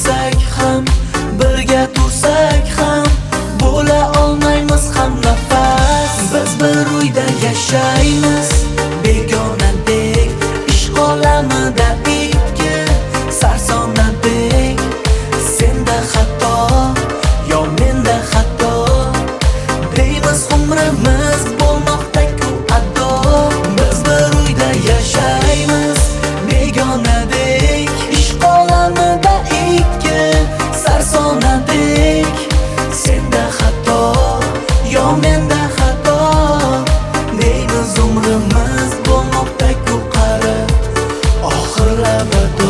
o'lsak ham, birga tursak ham, bo'la olmaymiz ham nafas. Biz bir uyda yashaymiz, begonadek, ishq olamida ikki sarsonadek. Senda xato, yo menda xato, deymiz umrimiz bo'lmoqda-ku ado. Biz bir uyda yashaymiz, begonadek, ishq olamida ikki sarsonadek. Senda xato, yo menda xato, deymiz umrimiz bo'lmoqda-ku qari oxir abado.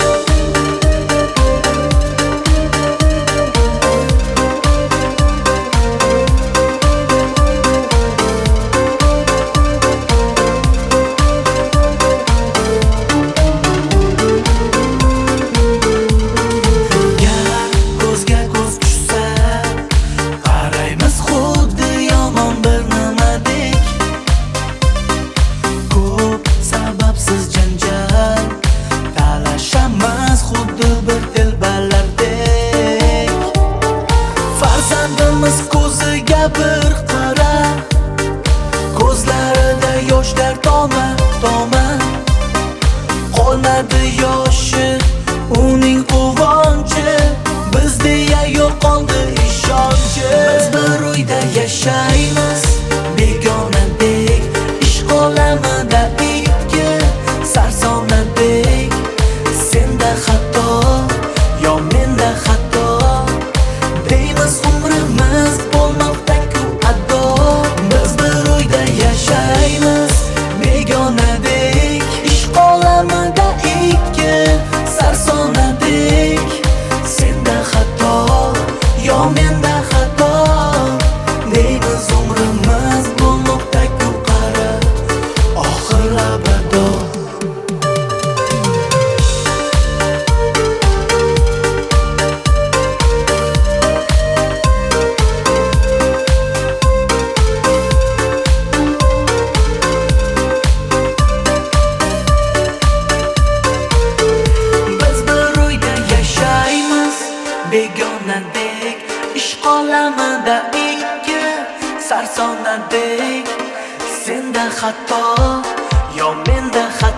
Farzandimiz ko'ziga bir qara, ko'zlarida yoshlar toma toma, qolmadi yoshi uning quvonchi, bizda yo'qoldi ishonchi. Biz bir uyda yashaymiz, begonadek, ishq olamida ikki sarsonadek. Senda xato, yo menda xato, deymiz umrimiz bo'lmoqda-ku ado. Biz bir uyda yashaymiz, begonadek, ishq olamida ikki sarsonadek. Senda xato, yo menda xato, deymiz umrimiz bo'lmoqda-ku qari oxir abado. Begonadek, ishq olamida ikki sarsonadek. Senda xato, yo menda xato,